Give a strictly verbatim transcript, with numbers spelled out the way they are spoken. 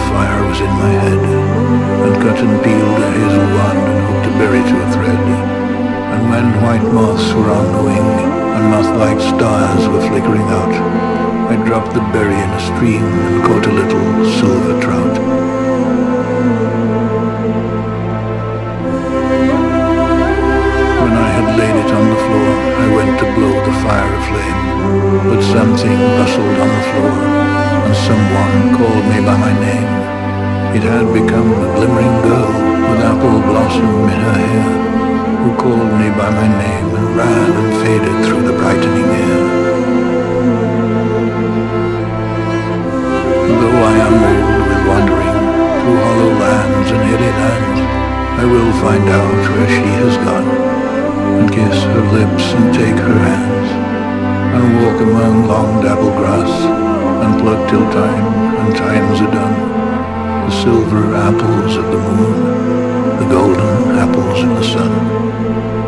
fire was in my head, and cut and peeled a hazel wand and hooked a berry to a thread. And when white moths were on the wing, and moth-like stars were flickering out, I dropped the berry in a stream and caught a little silver trout. When I had laid it on the floor, I went to blow the fire aflame, but something rustled on the floor, and someone called me by my name. It had become a glimmering girl with apple blossom in her hair, who called me by my name and ran and faded through the brightening air. Though I am old with wandering through hollow lands and hilly lands, I will find out where she has gone, and kiss her lips and take her hands, and walk among long dapple grass, and pluck till time and times are done, the silver apples of the moon, the golden apples of the sun.